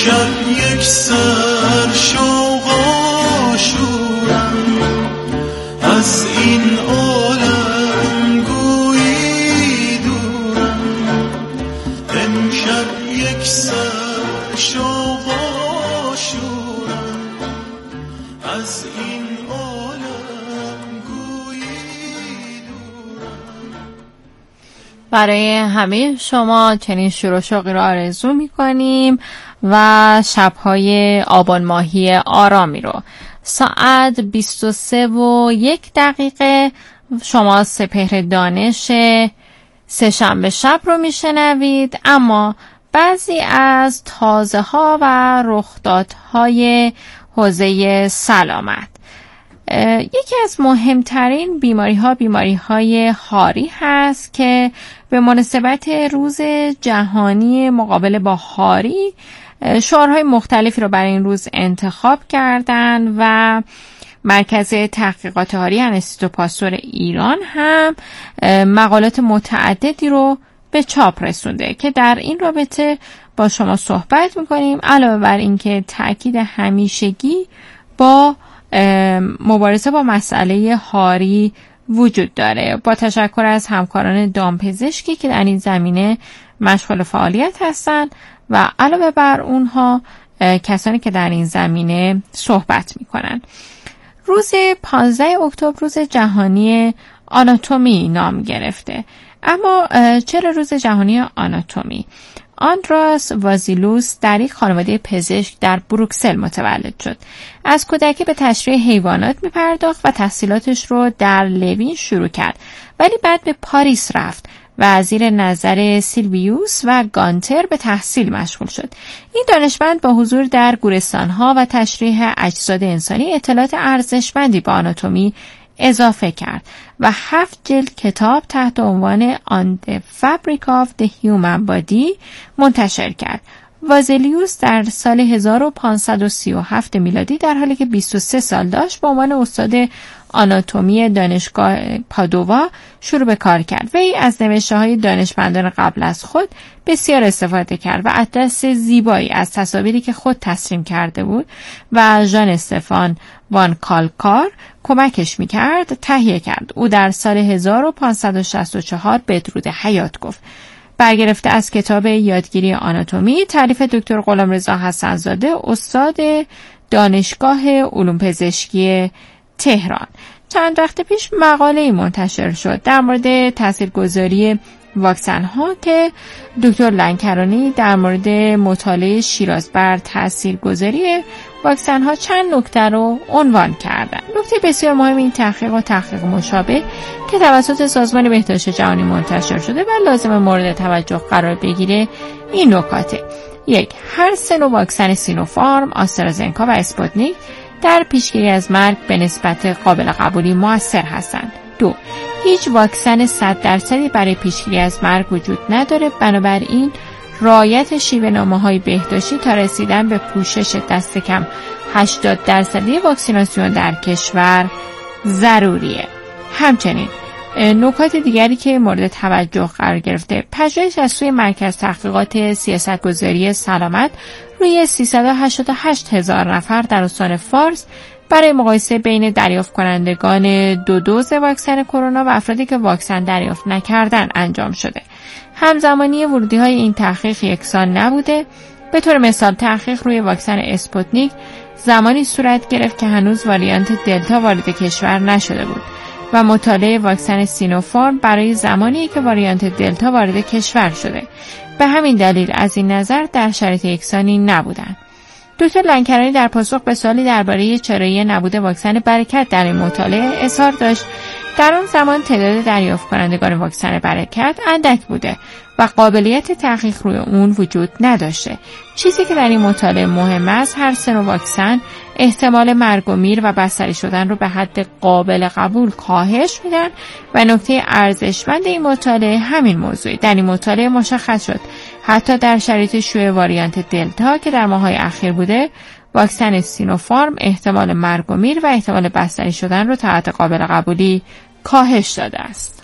امشب یک سر شوق آشورم، از این عالم گویی دورم. امشب یک سر شوق آشورم، از این عالم گویی دورم. برای همه شما چنین شور و شوقی را آرزو می‌کنیم و شب‌های آبان ماهی آرامی رو. ساعت 23:01 شما سپهر دانش سه‌شنبه شب رو میشنوید، اما بعضی از تازه‌ها و رخدادهای حوزه سلامت. یکی از مهمترین بیماری‌های هاری هست که به مناسبت روز جهانی مقابله با هاری شعارهای مختلفی رو برای این روز انتخاب کردن و مرکز تحقیقات هاری انستیتو پاستور ایران هم مقالات متعددی رو به چاپ رسونده که در این رابطه با شما صحبت می‌کنیم. علاوه بر این که تأکید همیشگی با مبارزه با مسئله هاری وجود داره. با تشکر از همکاران دامپزشکی که در این زمینه مشغول فعالیت هستند و علاوه بر اونها کسانی که در این زمینه صحبت میکنن. روز 15 اکتبر روز جهانی آناتومی نام گرفته. اما چرا روز جهانی آناتومی؟ آندراس وازیلوس در یک خانواده پزشک در بروکسل متولد شد. از کودکی به تشریح حیوانات می پرداخت و تحصیلاتش رو در لوین شروع کرد، ولی بعد به پاریس رفت و زیر نظر سیلویوس و گانتر به تحصیل مشغول شد. این دانشمند با حضور در گورستان‌ها و تشریح اجساد انسانی اطلاعات ارزشمندی به آناتومی اضافه کرد و 7 جلد کتاب تحت عنوان On the Fabric of the Human Body منتشر کرد. وازلیوس در سال 1537 میلادی در حالی که 23 سال داشت به عنوان استاد آناتومی دانشگاه پادووا شروع به کار کرد. وی از نوشته‌های دانشمندان قبل از خود بسیار استفاده کرد و اطلس زیبایی از تصاویری که خود ترسیم کرده بود و ژان استفان وان کالکار کمکش می‌کرد تهیه کرد. او در سال 1564 بدرود حیات گفت. برگرفته از کتاب یادگیری آناتومی تالیف دکتر غلامرضا حسن‌زاده استاد دانشگاه علوم پزشکی تهران. چند وقت پیش مقاله‌ای منتشر شد در مورد تاثیرگذاری واکسن‌ها که دکتر لنکرانی در مورد مطالعه شیراز بر تاثیرگذاری واکسن‌ها چند نکته رو عنوان کردن. نکته بسیار مهم این تحقیق و تحقیق مشابه که توسط سازمان بهداشت جهانی منتشر شده و لازم مورد توجه قرار بگیره این نکاته: 1. هر سه نوع واکسن سینوفارم، آسترازنکا و اسپوتنیک در پیشگیری از مرگ به نسبت قابل قبولی مؤثر هستند. 2. هیچ واکسن 100% برای پیشگیری از مرگ وجود نداره، بنابراین رعایت شیوه‌نامه‌های بهداشتی تا رسیدن به پوشش دست کم 80% واکسیناسیون در کشور ضروریه. همچنین نکات دیگری که مورد توجه قرار گرفته: پژوهش از سوی مرکز تحقیقات سیاستگذاری سلامت روی 388,000 نفر در استان فارس برای مقایسه بین دریافت کنندگان 2 دوز واکسن کرونا و افرادی که واکسن دریافت نکردن انجام شده. همزمانی ورودی‌های این تحقیق یکسان نبوده. به طور مثال تحقیق روی واکسن اسپوتنیک زمانی صورت گرفت که هنوز واریانت دلتا وارد کشور نشده بود و مطالعه واکسن سینوفارم برای زمانی که واریانت دلتا وارد کشور شده. به همین دلیل از این نظر در شرایط یکسانی نبودند. دکتر لنکرانی در پاسخ به سوالی درباره چرایی نبود واکسن برکت در این مطالعه اظهار داشت در آن زمان تعداد دریافت کنندگان واکسن برکت اندک بوده و قابلیت تحقیق روی اون وجود نداشته. چیزی که در این مطالعه مهم است، هر سه نوع واکسن احتمال مرگ و میر و بستری شدن رو به حد قابل قبول کاهش میدن و نکته ارزشمند این مطالعه همین موضوع. در این مطالعه مشخص شد حتی در شرایط شیوع واریانت دلتا که در ماه‌های اخیر بوده، واکسن سینوفارم احتمال مرگ و میر و احتمال بستری شدن رو تا حد قابل قبولی کاهش داده است.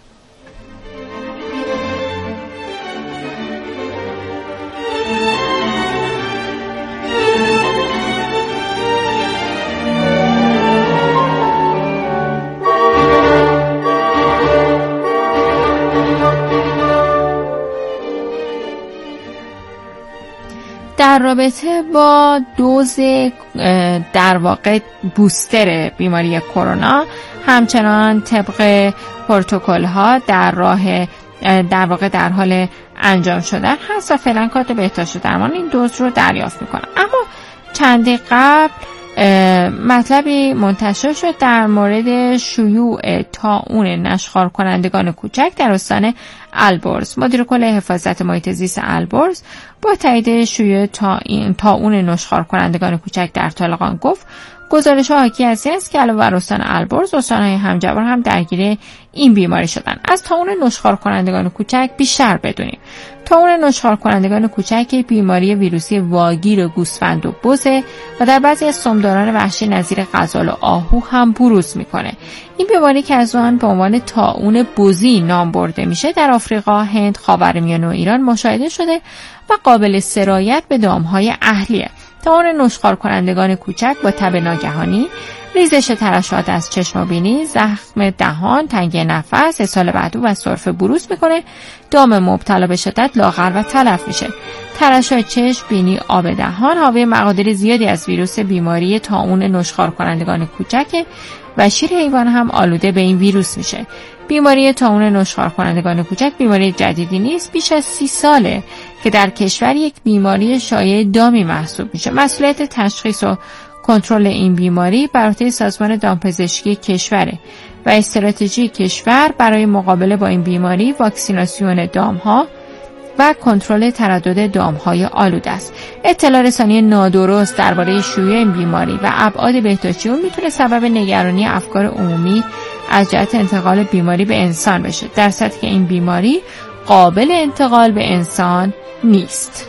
در رابطه با دوز در واقع بوستر بیماری کرونا همچنان طبق پروتکل ها در واقع در حال انجام شدن هست و فعلا کادر بهداشت درمان این دوز رو دریافت میکنه. اما چند قبل مطلبی منتشر شد در مورد شیوع طاعون نشخوار کنندگان کوچک در استان البرز. مدیر کل حفاظت محیط زیست البرز با تایید شیوع طاعون نشخوار کنندگان کوچک در طالقان گفت گزارش‌ها حاکی از این است که علاوه بر استان البرز، استان‌های همجوار هم درگیر این بیماری شدن. از طاعون نشخوار کنندگان کوچک بیشتر بدونیم. طاعون نشخوار کنندگان کوچک بیماری ویروسی واگیر گوسفند و بزه و در بعضی از سمداران وحشی نظیر غزال و آهو هم بروز میکنه. این بیماری که از آن به عنوان طاعون بزی نام برده میشه در آفریقا، هند، خاورمیانه و ایران مشاهده شده و قابل سرایت به دامهای اهلیه. طاعون نشخوار کنندگان کوچک با تب ناگهانی، ریزش ترشحات از چشم و بینی، زخم دهان، تنگی نفس، اسهال بعدو و سرفه بروز میکنه. دام مبتلا به شدت لاغر و تلف میشه. ترشح چشم، بینی، آب دهان حاوی مقادیر زیادی از ویروس بیماری طاعون نشخوار کنندگان کوچک و شیر حیوان هم آلوده به این ویروس میشه. بیماری طاعون نشخوار کنندگان کوچک بیماری جدیدی نیست، بیش از 30 ساله که در کشور یک بیماری شایع دامی محسوب میشه. مسئولیت تشخیص و کنترل این بیماری بر عهده سازمان دامپزشکی کشوره و استراتژی کشور برای مقابله با این بیماری واکسیناسیون دامها و کنترل تردد دامهای آلوده است. اطلاع رسانی نادرست درباره شیوع این بیماری و ابعاد بهداشتی اون میتونه سبب نگرانی افکار عمومی از جهت انتقال بیماری به انسان بشه، در صورتی که این بیماری قابل انتقال به انسان نیست.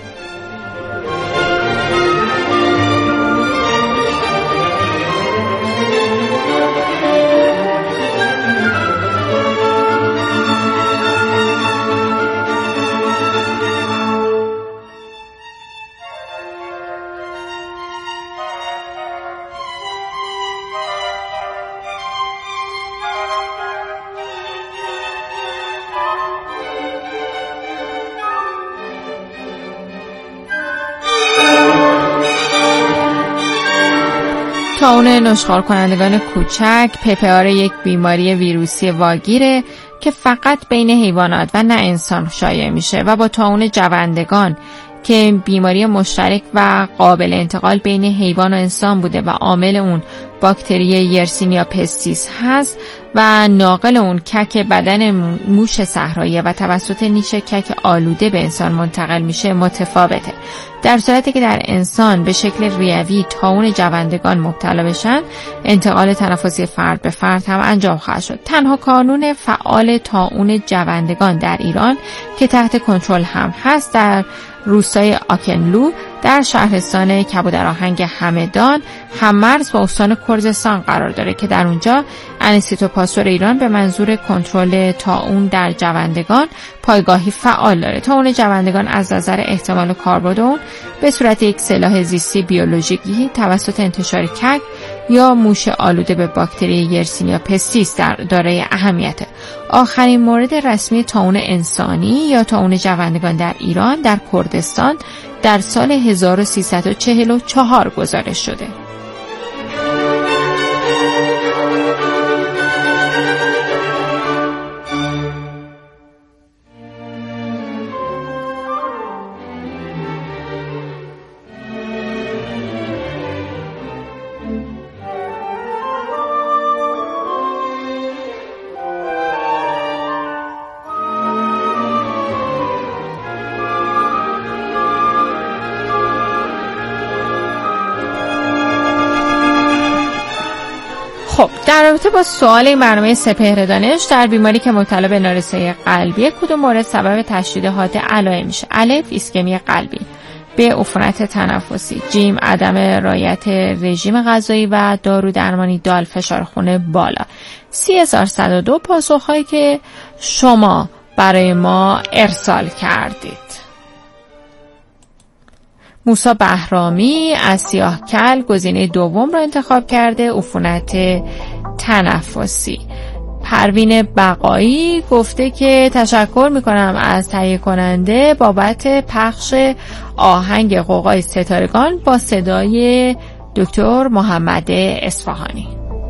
طاعون نشخوار کنندگان کوچک PPR یک بیماری ویروسی واگیره که فقط بین حیوانات و نه انسان شایع میشه و با طاعون جوندگان که بیماری مشترک و قابل انتقال بین حیوان و انسان بوده و عامل اون باکتری یرسینیا پستیس هست و ناقل اون کک بدن موش صحرایی و توسط نیش کک آلوده به انسان منتقل میشه متفاوته. در صورتی که در انسان به شکل ریوی طاعون جوندگان مبتلا بشن، انتقال تنفسی فرد به فرد هم انجام خواهد شد. تنها کانون فعال طاعون جوندگان در ایران که تحت کنترل هم هست در روستای آکنلو در شهرستان کبودرآهنگ همدان هممرز با استان کرزستان قرار داره که در اونجا انستیتو پاستور ایران به منظور کنترل طاعون در جوندگان پایگاهی فعال داره. طاعون جوندگان از نظر احتمال کاربرد اون به صورت یک سلاح زیستی بیولوژیکی توسط انتشار کک یا موش آلوده به باکتری یرسینیا پستیس دارای اهمیته. آخرین مورد رسمی طاعون انسانی یا طاعون جوندگان در ایران در کردستان در سال 1344 گزارش شده. خب در رابطه با سوال برنامه سپهر دانش در بیماری که مبتلا به نارسایی قلبی کدوم مورد سبب تشدید حالت علائم میشه؟ الف ایسکمی قلبی، ب عفونت تنفسی، ج عدم رعایت رژیم غذایی و دارو درمانی، د فشار خون بالا. 3102 پاسخهایی که شما برای ما ارسال کردید. موسی بهرامی از سیاهکل گزینه دوم را انتخاب کرده، عفونت تنفسی. پروین بقایی گفته که تشکر میکنم از تهیه کننده بابت پخش آهنگ غوغای ستارگان با صدای دکتر محمد اصفهانی.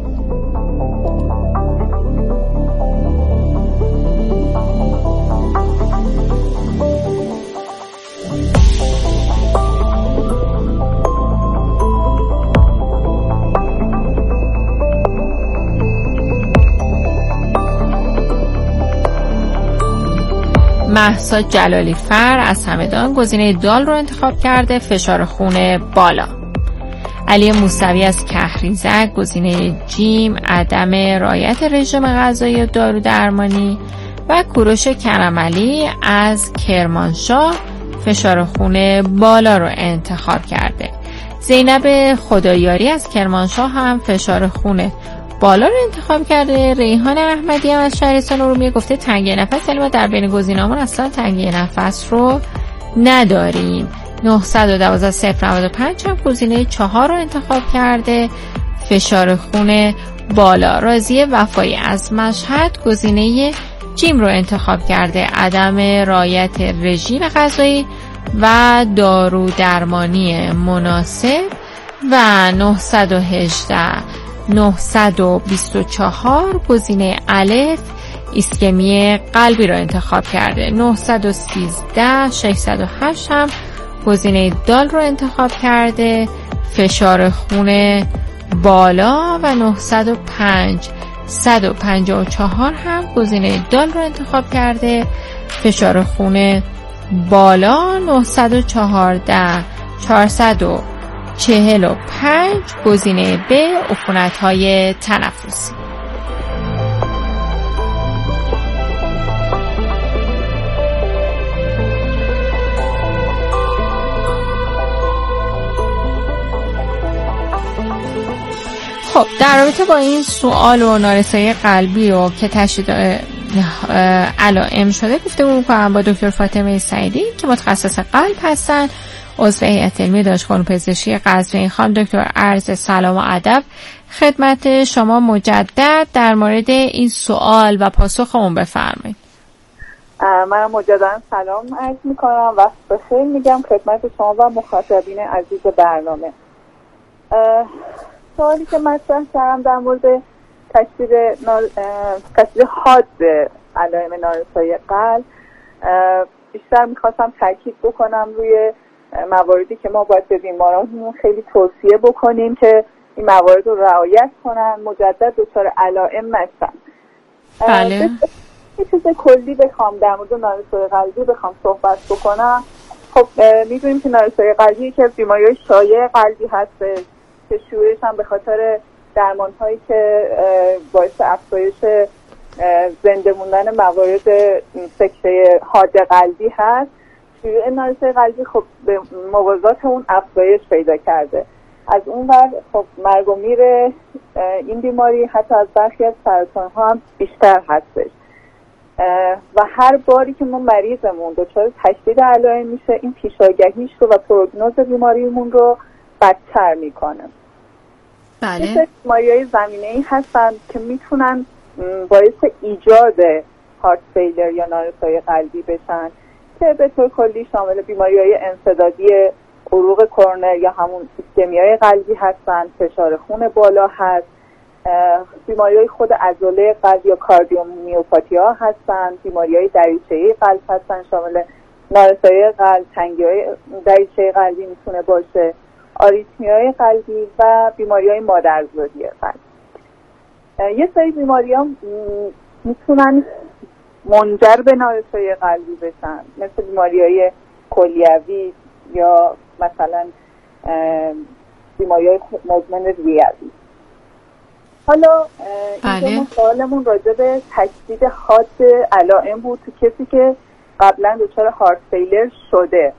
مهسا جلالی فر از همدان گزینه دال رو انتخاب کرده، فشار خون بالا. علی موسوی از کهریزک گزینه جیم، عدم رعایت رژیم غذایی و دارو درمانی. و کوروش کرملی از کرمانشاه فشار خون بالا رو انتخاب کرده. زینب خدایاری از کرمانشاه هم فشار خون بالا رو انتخاب کرده. ریحان احمدی هم از شهرستان ارومیه گفته تنگی نفس، یعنی ما در بین گزینه‌هامون اصلا تنگی نفس رو نداریم. 912-095 هم گزینه 4 رو انتخاب کرده، فشار خون بالا. راضیه وفایی از مشهد گزینه جیم رو انتخاب کرده، عدم رعایت رژیم غذایی و دارو درمانی مناسب. و 924 گزینه الف ایسکمی قلبی رو انتخاب کرده. 913-608 هم گزینه دال رو انتخاب کرده، فشار خون بالا. و 905-154 هم گزینه دال رو انتخاب کرده، فشار خون بالا. 914-445 گزینه ب عفونت‌های تنفسی. خب در رابطه با این سوال و نارسایی قلبی و که تشدید علائم شده گفتگو می‌کنم با دکتر فاطمه سعیدی که متخصص قلب هستن، عضو هیئت علمی دانشگاه پزشکی قزوین. خانم دکتر، عرض سلام و ادب خدمت شما مجدد. در مورد این سوال و پاسخمون بفرمایید. من مجددا سلام عرض می‌کنم، وقت بخیر میگم خدمت شما و مخاطبین عزیز برنامه. سوالی که مطرح کردم در مورد تشدید حاد علائم نارسایی قلب، بیشتر میخواستم تاکید بکنم روی مواردی که ما باید به بیمارانمون خیلی توصیه بکنیم که این موارد رو رعایت کنن، مجدد دچار علائم نشن. بله. یه چیز کلی بخوام در مورد نارسایی قلبی بخوام صحبت بکنم، خب میدونیم که نارسایی قلبی که بیماری شایع قلبی هست که شیوعش هم به خاطر درمان‌هایی که باعث افزایش زنده موندن موارد سکته حاد قلبی هست. شیوع نارسایی قلبی خب به موازات اون افزایش پیدا کرده. از اون ور خب مرگ و میر این بیماری حتی از برخی از سرطان‌ها هم بیشتر هستش و هر باری که ما مریضمون دچار تشدید علائم میشه، این پیشاگهیش رو و پروگنوز بیماریمون رو بدتر میکنه. بله. بیماری‌های زمینه‌ای هستن که میتونن باعث ایجاد هارت فیلر یا نارسایی قلبی بشن که به طور کلی شامل بیماری‌های انسدادی عروق کرونر یا همون ایسکمیای قلبی هستن، فشار خون بالا هست، بیماری‌های خود عضله قلب یا کاردیومیوپاتیا هستن، بیماری‌های دریچه‌ای قلب هستن شامل نارسایی قلب، تنگی‌های دریچه قلبی میتونه باشه، آریتمیای قلبی و بیماری‌های مادرزادی قلب. یه سری بیماری‌ها میتونن منجر به نارسایی قلبی بشن، مثل بیماری‌های کلیوی یا مثلا بیماری‌های مزمن ریوی. حالا اینجا سوالمون راجع به تشدید حاد علائم بود تو کسی که قبلا دچار هارت فیلر شده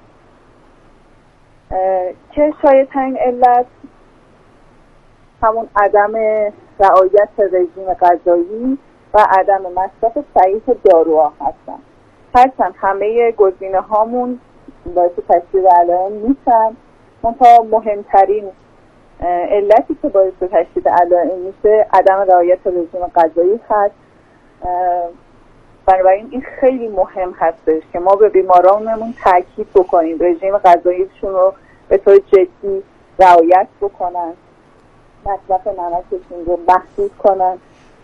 که شایع‌ترین علت همون عدم رعایت رژیم غذایی و عدم مصرف صحیح داروها هستن. هرچند همه گزینه هامون باعث تشدید علائم میشن، منتها مهمترین علتی که باعث تشدید علائم میشه عدم رعایت رژیم غذایی هست بنابراین این خیلی مهم هستش که ما به بیمارانمون تاکید بکنیم رژیم غذاییشون رو به طور جدی رعایت بکنن، مصرف نمکشون رو محدود کنن،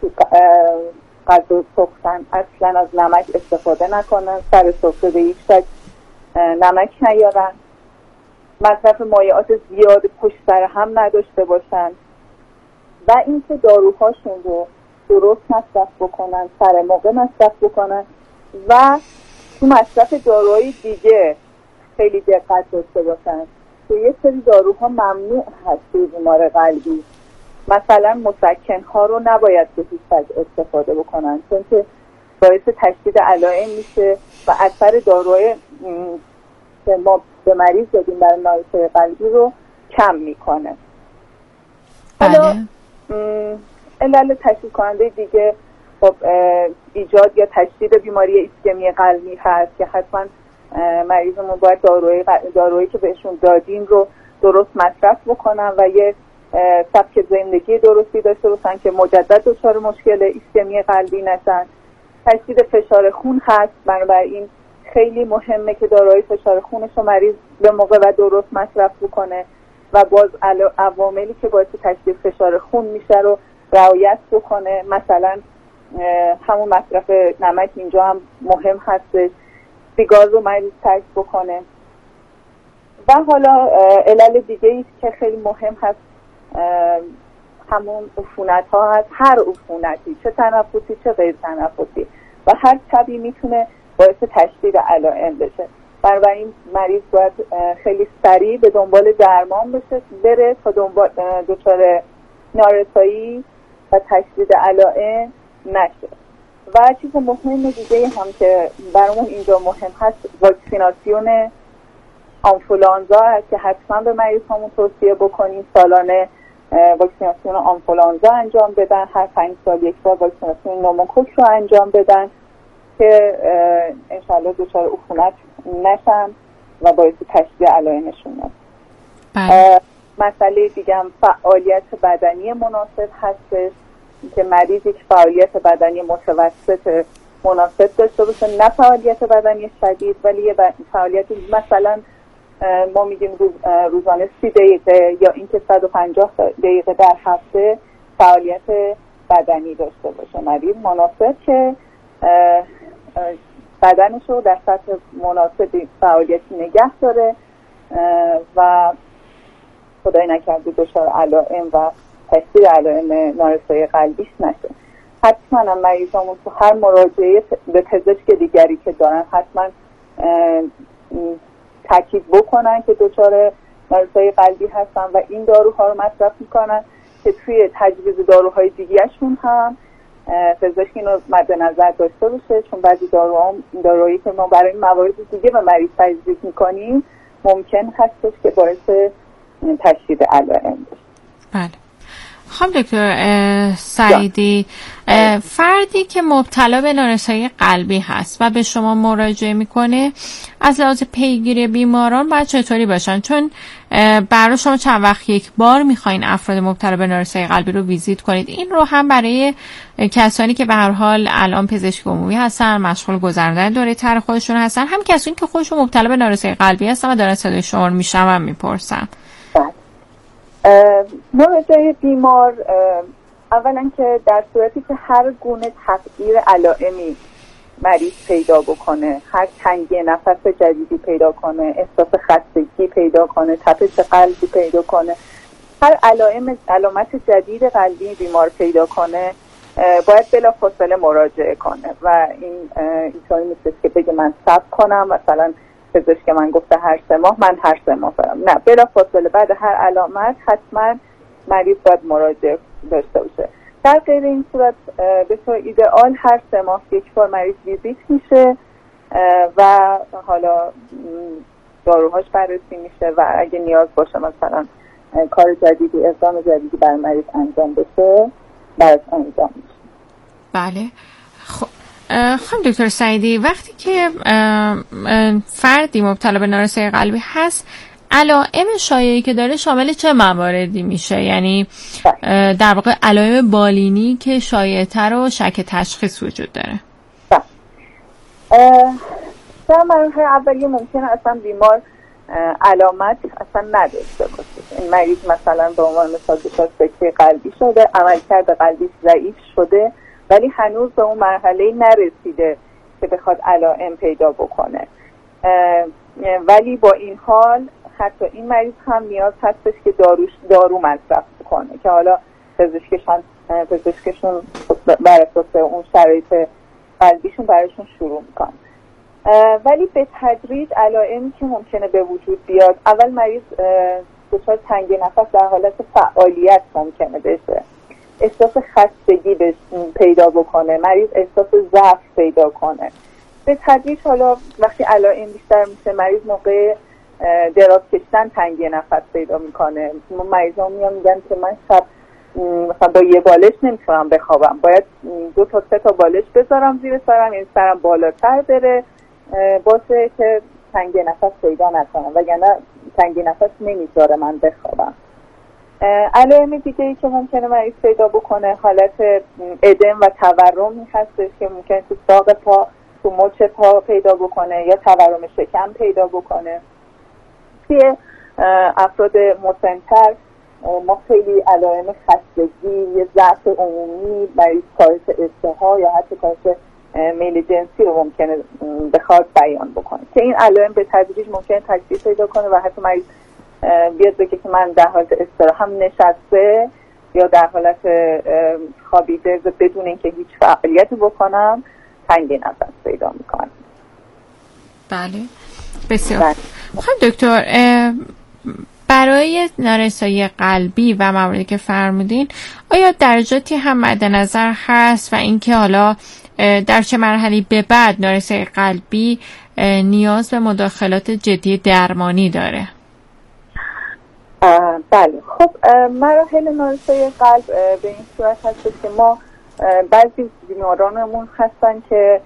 غذا سختن اصلا از نمک استفاده نکنن، سر سفره به هیچ وجه نمک نیارن، مصرف مایعات زیاد پشت سر هم نداشته باشن و اینکه داروهاشون رو درست مصرف بکنن، سر موقع مصرف بکنن و تو مصرف داروهای دیگه خیلی دقت داشته باشن که یه سری داروها ممنوع هست توی بیمار قلبی. مثلا مسکن‌ها رو نباید به هیچ وجه استفاده بکنن چون که باعث تشدید علائم میشه و اثر داروهای که ما به مریض دادیم برای نارسایی قلبی رو کم میکنه. حالا علل تشدید کننده دیگه خب ایجاد یا تشدید بیماری ایسکمی قلبی هست که حتما مریضمون باید دارویی که بهشون دادیم رو درست مصرف بکنن و یه سبک زندگی درستی داشته باشن که مجدد دچار مشکل ایسکمی قلبی نشن. تشدید فشار خون هست، بنابراین خیلی مهمه که داروی فشار خونش رو مریض به موقع و درست مصرف بکنه و باز عواملی که باعث تشدید فشار خون میشه رو رعایت بکنه. مثلا همون مصرف نمک اینجا هم مهم هستش، سیگار رو مریض ترک بکنه. و حالا علل دیگه ای که خیلی مهم هست همون عفونت ها هست، هر عفونتی چه تنفسی چه غیر تنفسی و هر تبی میتونه باعث تشدید علائم بشه. بنابراین مریض باید خیلی سریع به دنبال درمان بره تا دچار نارسایی و تشدید علائم نشه. و چیز مهم دیگه هم که برامون اینجا مهم هست واکسیناسیون آنفولانزا هست که حتما به مریض همون توصیه بکنیم سالانه واکسیناسیون آنفولانزا انجام بدن، هر 5 سال یک بار واکسیناسیون نوموکوک رو انجام بدن که انشالله دچار عفونت نشن و باعث تشدید علائمشون نشه. مسئله دیگه هم فعالیت بدنی مناسب هستش که مریض یک فعالیت بدنی متوسط مناسب داشته باشه، نه فعالیت بدنی شدید ولی یه فعالیت مثلا ما میگیم روزانه 30 دقیقه یا اینکه 150 دقیقه در هفته فعالیت بدنی داشته باشه مریض مناسب که بدنش رو در سطح مناسب فعالیتی نگه داره و خدای نکرده دچار علائم و تشدید علائم نارسایی قلبیش نشه. حتما هم مریضامون تو هر مراجعه به پزشک دیگری که دارن حتما تاکید بکنن که دچار نارسایی قلبی هستن و این داروها رو مصرف میکنن که توی تجویز داروهای دیگه‌شون هم پزشک اینو مد نظر داشته باشه، چون بعضی داروهایی که ما برای موارد دیگه به مریض تجویز میکنیم ممکن هستش که باعث تشدید علائم بشه. بله. خب دکتر سعیدی، فردی که مبتلا به نارسایی قلبی هست و به شما مراجعه میکنه از لحاظ پیگیری بیماران باید چطوری باشن؟ چون برای شما چند وقت یک بار میخواین افراد مبتلا به نارسایی قلبی رو ویزیت کنید. این رو هم برای کسانی که به هر حال الان پزشک عمومی هستن، مشغول گذراندن دوره تر خودشون هستن، هم کسانی که خودشون مبتلا به نارسایی قلبی هستن و دارن صدای شما رو میشنون میپرسن. مراجعه بیمار اولا که در صورتی که هر گونه تغییر علائمی مریض پیدا بکنه، هر تنگی نفس جدیدی پیدا کنه، احساس خستگی پیدا کنه، تپش قلبی پیدا کنه، هر علامت جدید قلبی بیمار پیدا کنه باید بلافاصله مراجعه کنه و این اینطوری نیست که بگه من صبر کنم مثلا پزشک من گفته هر 3 ماه من هر 3 ماه برم. نه، بلافاصله بعد هر علامت حتما مریض باید مراجعه داشته باشه. در غیر این صورت به طور ایدئال هر 3 ماه یک بار مریض ویزیت میشه و حالا داروهاش بررسی میشه و اگه نیاز باشه مثلا کار جدیدی اقدام جدیدی برای مریض انجام بشه براش انجام میشه. بله. خب دکتر سعیدی، وقتی که فردی مبتلا به نارسایی قلبی هست علائم شایعی که داره شامل چه مواردی میشه؟ یعنی در واقع علائم بالینی که شایع‌تر و شک تشخیص وجود داره. در مرحله اولیه ممکنه اصلا بیمار علامت اصلا نداشته باشه. این مریض مثلا به عنوان مثال دچار سکته قلبی شده، عملکرد قلبی ضعیف شده، ولی هنوز به اون مرحله نرسیده که بخواد علائم پیدا بکنه. ولی با این حال حتی این مریض هم نیاز هستش که دارو مصرف کنه که حالا پزشکشون بر اساس اون شرایط قلبیشون براشون شروع میکنه. ولی به تدریج علائمی که ممکنه به وجود بیاد، اول مریض دچار تنگی نفس در حالت فعالیت ممکنه بشه، احساس خستگی پیدا بکنه، مریض احساس ضعف پیدا کنه. به تدریج حالا وقتی علائم بیشتر میشه، مریض موقع دراز کشیدن تنگی نفس پیدا میکنه. مریضا میگن که من شب مثلا با یه بالش نمیتونم بخوابم، باید 2 تا 3 تا بالش بذارم زیر سرم، یعنی سرم بالاتر بره باشه که تنگی نفس پیدا نکنم، وگرنه تنگی نفس نمیذاره من بخوابم. علائم دیگه ای که ممکنه مریض پیدا بکنه حالت ادم و تورم هستش که ممکنه تو ساق پا، تو مچ پا پیدا بکنه یا تورم شکم پیدا بکنه. توی افراد مسن‌تر ما خیلی علائم خستگی، یه ضعف عمومی، مریض کاهش اشتها یا حتی کاهش میل جنسی رو ممکنه بخواد بیان بکنه که این علائم به تدریج ممکنه تکثیر پیدا کنه و حتی مریض بیاد بگه که من در حالت استراحت نشسته یا در حالت خوابیده بدون اینکه هیچ فعالیتی بکنم تنگی نفس پیدا میکنه. بله بسیار. خب دکتر، برای نارسایی قلبی و مواردی که فرمودین آیا درجاتی هم مد نظر هست و اینکه حالا در چه مرحله به بعد نارسایی قلبی نیاز به مداخلات جدی درمانی داره؟ بله، خب مراحل نارسایی قلب به این صورت هست که ما بعضی بیمارانمون هستن که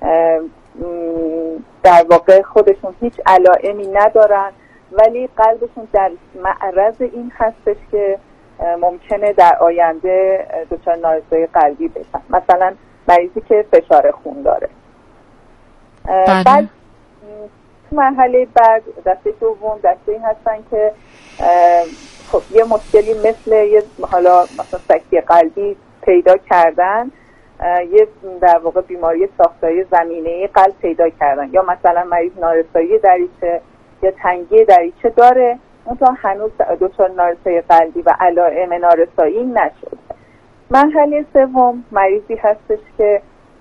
در واقع خودشون هیچ علائمی ندارن ولی قلبشون در معرض این هستش که ممکنه در آینده دچار نارسایی قلبی بشن. مثلا مریضی که فشار خون داره. بعد تو مرحله بعد دسته دوم دسته این هستن که خب یه مشکلی مثل یه حالا مثلا سکته قلبی پیدا کردن، یه در واقع بیماری ساختاری زمینه قلب پیدا کردن، یا مثلا مریض نارسایی دریچه یا تنگی دریچه داره اون تا هنوز دچار نارسایی قلبی و علائم نارسایی نشد. مرحله سوم مریضی هستش که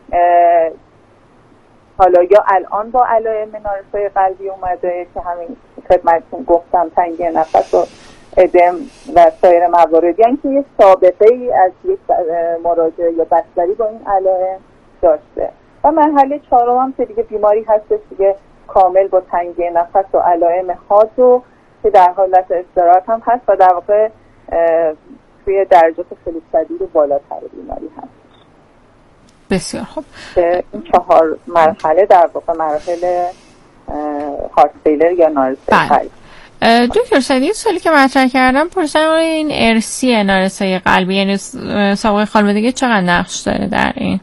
حالا یا الان با علائم نارسایی قلبی اومده که همین خدمتتون گفتم تنگی نفس و ادم و سایر موارد، یعنی که یه سابقه ای از یک مراجعه یا بستری با این علائم داشته. و مرحله چهارم هم که دیگه بیماری هستش دیگه کامل با تنگی نفس و علائم حاد که در حالت استراحت هم هست و در واقع توی درجات خیلی شدید و بالاتر بیماری هست. بسیار خوب. این 4 مرحله در واقع مراحل هارت فیلر یا نارسایی قلبی. دکتر سعیدی، سوالی که مطرح کردم پرسیدم این ارثی نارسایی قلبی یعنی سابقه خانوادگی چقدر نقش داره در این؟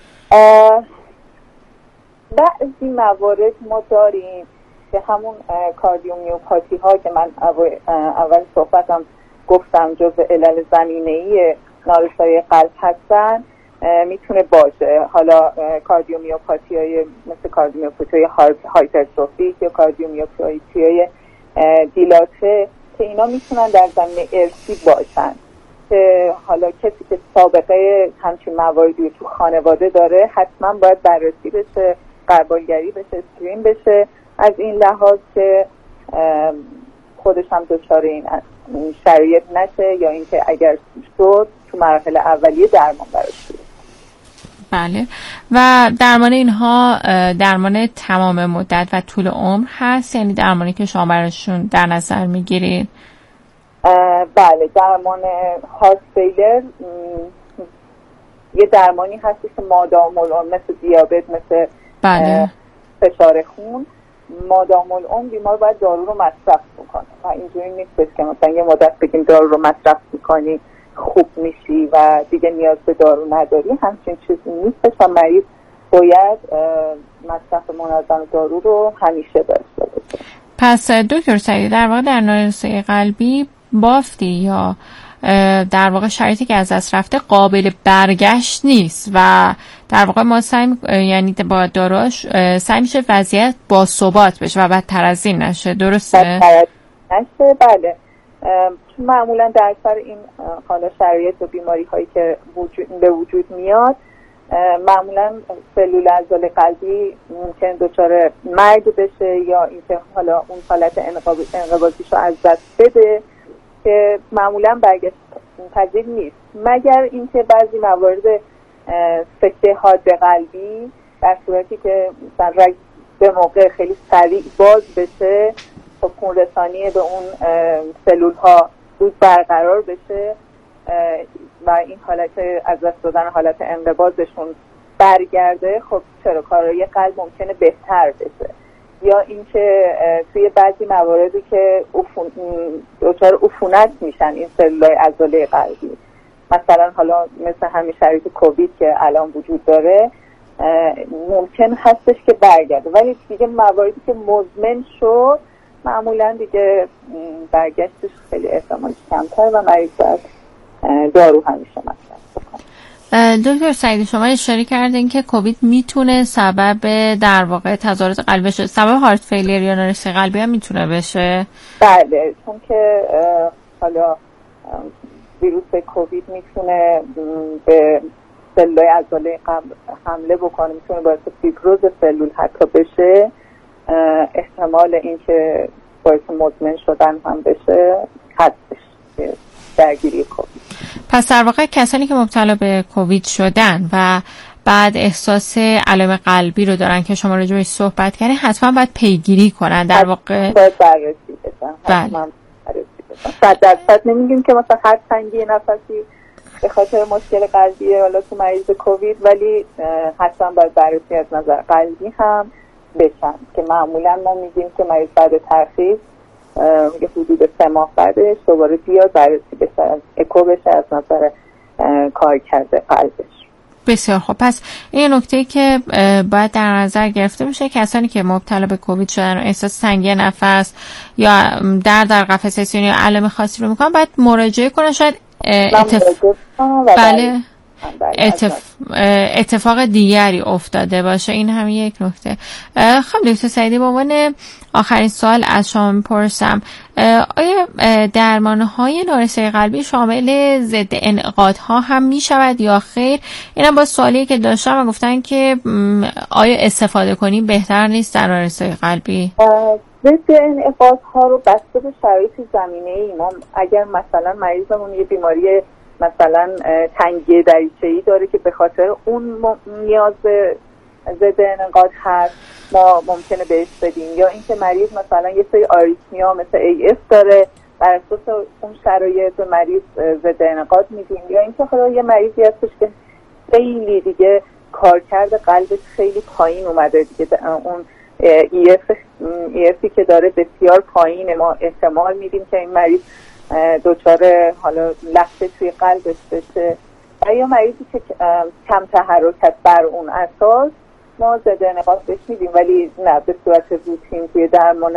بعضی موارد ما داریم که همون کاردیومیوپاتی ها که من اول صحبتم گفتم جزء علل زمینه‌ای نارسایی قلب هستن میتونه باشه. حالا کاردیومیوپاتی های مثل کاردیومیوپاتی های هایپرتروفیک یا کاردیومیوپاتی های دیلاته که اینا میتونن در زمینه ارثی باشن که حالا کسی که سابقه همچین مواردی تو خانواده داره حتما باید بررسی بشه، غربالگری بشه، اسکرین بشه از این لحاظ که خودش هم دچار این شرایط نشه یا اینکه اگر شد تو مراحل اولیه درمان براش بشه. بله. و درمان اینها درمان تمام مدت و طول عمر هست، یعنی درمانی که شما براشون در نظر میگیرید؟ بله، درمان هارت فیلر یه درمانی هست که مادام العمر مثل دیابت، مثل بله. فشار خون مادام العمر بیمار باید دارو رو مصرف بکنه و اینجوری نیست که مثلا یه مدت بگیم دارو رو مصرف میکنی خوب میشی و دیگه نیاز به دارو نداری. همچین چیزی نیست و مریض باید مصرف منظم دارو رو همیشه داشته باشه. پس دکتر سعیدی در واقع در نارسایی قلبی بافتی یا در واقع شرایطی که از دست رفته قابل برگشت نیست و در واقع ما یعنی با داروش سعی میشه وضعیت با ثبات بشه و بدتر از این نشه. درسته؟ نشه. بله. معمولا در اکثر این حالا شرایط و بیماری هایی که به وجود میاد معمولا سلول عضله قلبی ممکن دچار مرگ بشه یا اینکه حالا اون حالت انقباضیش رو از دست بده که معمولا برگشت پذیر نیست، مگر اینکه بعضی موارد سکته حاد قلبی در صورتی که مثلا رگ به موقع خیلی سریع باز بشه خب خون رسانی به اون سلول ها زود برقرار بشه و این حالت از دست دادن حالت انقباضشون برگرده، خب چرا کارایی قلب ممکنه بهتر بشه. یا اینکه توی بعضی مواردی که دچار عفونت میشن این سلولای عضله قلبی، مثلا حالا مثل همین شرایط کووید که الان وجود داره ممکن هستش که برگرده، ولی دیگه مواردی که مزمن شد معمولا دیگه برگشتش خیلی احتمالش کمتر و مریض باید دارو همیشه مصرف بکنه. دکتر سعیدی شما اشاره کردین که کووید میتونه سبب در واقع تظاهرات قلبی بشه، سبب هارت فیلیر یا نارسایی قلبی هم میتونه بشه؟ بله، چون که حالا ویروس کووید میتونه به سلولای عضله قلب حمله بکنه، میتونه باعث فیبروز سلول حتی بشه، احتمال اینکه باعث مزمن شدن هم بشه هستش درگیری کووید. پس در واقع کسانی که مبتلا به کووید شدن و بعد احساس علائم قلبی رو دارن که شما راجع بهش صحبت کردین حتما باید پیگیری کنن، در واقع باید بررسی بشن. بله. 100% نمیگیم که مثلا هر تنگی نفسی به خاطر مشکل قلبیه حالا تو مریض کووید، ولی حتما باید بررسی از نظر قلبی هم بشن که معمولا ما میگیم که مریض بعد ترخیص میگه حدود 3 ماه بعدش دوباره بیاد بررسی بشه، اکو بشه از نظر کارکرد قلبش. بسیار خوب. پس این نکته که باید در نظر گرفته بشه کسانی که مبتلا به کووید شدن و احساس تنگی نفس یا در قفسه اکسیژنی یا علائم خاصی رو میکنن باید مراجعه کنن. شاید بله اتفاق دیگری افتاده باشه. این هم یک نکته. خب دکتر سعیدی به عنوان آخرین سوال از شما میپرسم آیا درمانهای نارسایی قلبی شامل ضد انعقادها هم میشود یا خیر؟ اینم با سوالی که داشتم و گفتن که آیا استفاده کنیم بهتر نیست در نارسایی قلبی؟ ضد انعقادها رو بسته به شرایط زمینه‌ای ما اگر مثلا مریضمون یه بیماری مثلا تنگی دریچه‌ای داره که به خاطر اون نیاز به ضد انعقاد هست ما ممکنه بهش بدیم، یا اینکه مریض مثلا یه سری آریتمیا مثل AF داره بر اساس اون شرایط به مریض ضد انعقاد میدیم، یا اینکه حالا یه مریضی هستش که خیلی دیگه کارکرد قلبش خیلی پایین اومده دیگه اون EFی که داره بسیار پایینه، ما احتمال میدیم که این مریض دچار حالا لخته توی قلبش بشه، و یا مریضی که کم تحرکت بر اون اساس ما ضد انعقاد بهش میدیم، ولی نه به صورت روتین توی درمان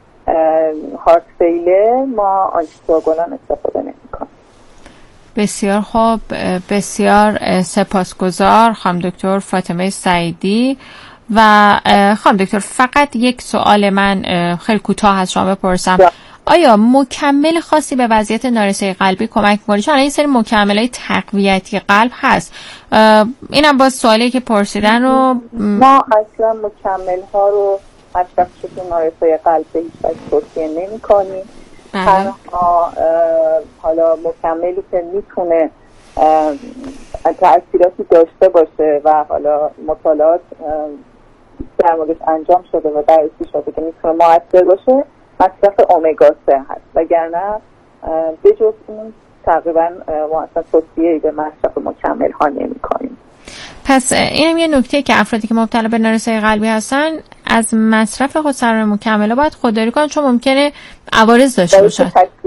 هارت فیلر ما آنتیکواگولان استفاده نمی‌کنیم. بسیار خوب، بسیار سپاسگزار خانم دکتر فاطمه سعیدی. و خانم دکتر فقط یک سوال من خیلی کوتاه از شما بپرسم، آیا مکمل خاصی به وضعیت نارسایی قلبی کمک می‌کنه؟ چون این سری مکمل‌های تقویتی قلب هست. اینم باز سوالی که پرسیدن رو ما اصلا مکمل‌ها رو مصرف شدن نارسایی قلب به هیچ وجه توصیه نمی‌کنیم. تنها حالا مکملی که میتونه تأثیراتی داشته باشه و حالا مطالعات در موردش انجام شده و بررسی شده که میتونه مؤثر باشه مصرف امگا 3 هست، وگرنه به جز اون تقریبا ما اصلا توصیه‌ای به مصرف مکمل ها نمی کنیم. پس اینم یه نکته که افرادی که مبتلا به نارسایی قلبی هستن از مصرف خودسرانه مکمله باید خودداری کنن، چون ممکنه عوارض داشته باشن.